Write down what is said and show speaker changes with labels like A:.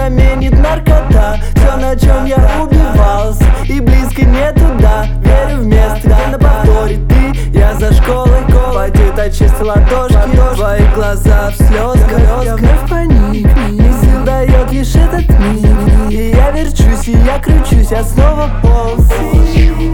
A: заменит наркота. Все, на чем я убивался, и близко не туда. Верю в место, где на повторе ты. Я за школой пойдет от чистой ладошки. Твои глаза в слезках, я вновь паник. И сил дает лишь этот миг. И я верчусь, и я кручусь, я снова полз.